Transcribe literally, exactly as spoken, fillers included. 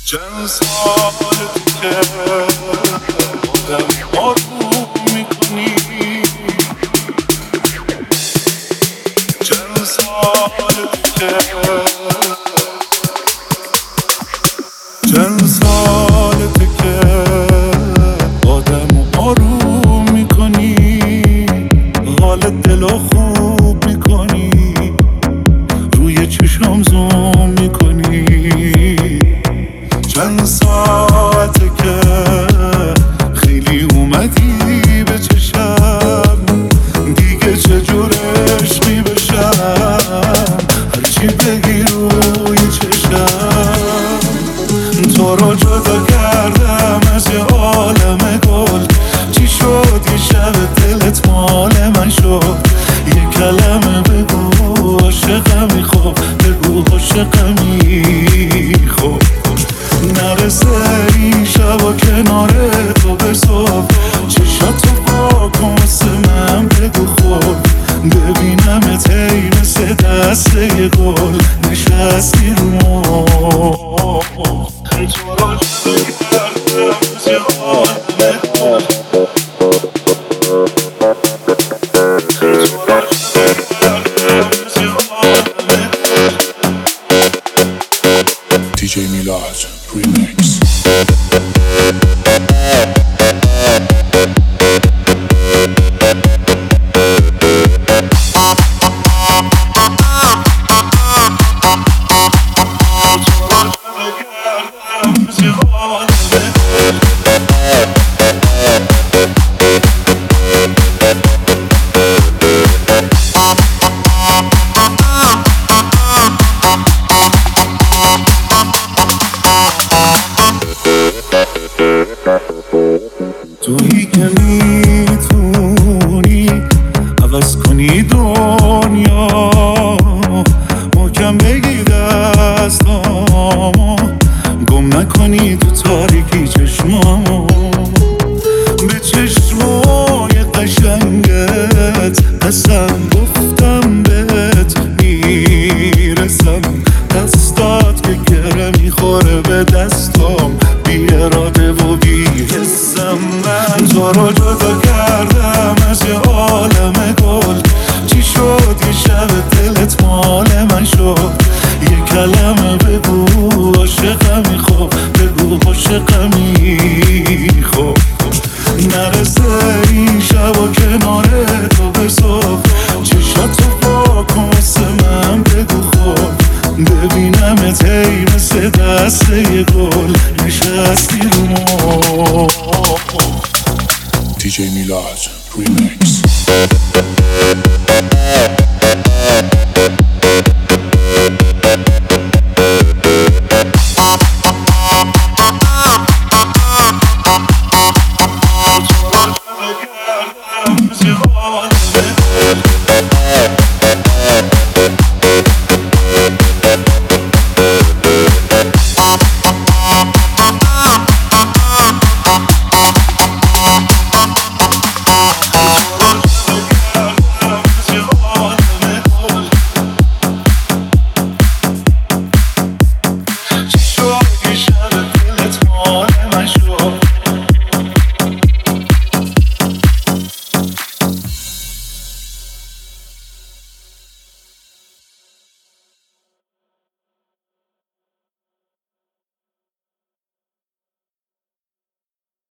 چند سال که آدم آروم میکنی، چند سال که چند سال که آدم آروم میکنی، حال دل خوب میکنی، روی چشم زوم میکنی. چند ساعته که خیلی اومدی به چشم، دیگه چجور عشقی بشم، هرچی بگی روی چشم. تو رو جدا کردم از یه عالم گل، چی شد یه شب دلت مال من شد؟ یه کلمه بگو عاشقمی، خب بگو عاشقمی، خب نرسه این شب و کنار تو به صبح، چشاتو با کن واسه من بگو خب، ببینمت هی مثل دست یه گل نشستی رو مو. تو را جدا کردم از یه عالم گل، دی جی میلاد ریمیکس. تویی که میتونی عوض کنی دنیا، محکم بگی دستامو، گم نکنی تو تاریکی چشمامو. به چشمای قشنگت قسم گفتم بهت میرسم، دستات که گره میخوره به دستام، بی اراده و بی حسم. من تو رو جدا کردم از یه عالم گل، چی شد یه شب دلت مال من شد؟ یه کلمه بگو عاشقمی، خب بگو عاشقمی، خب نرسه این شب و کنار تو به صبح، چشاتو با کن واسه من بگو خب، ببینمت هی مثل دست یه گل نشستی رو مو. دی جی میلاد ریمیکس.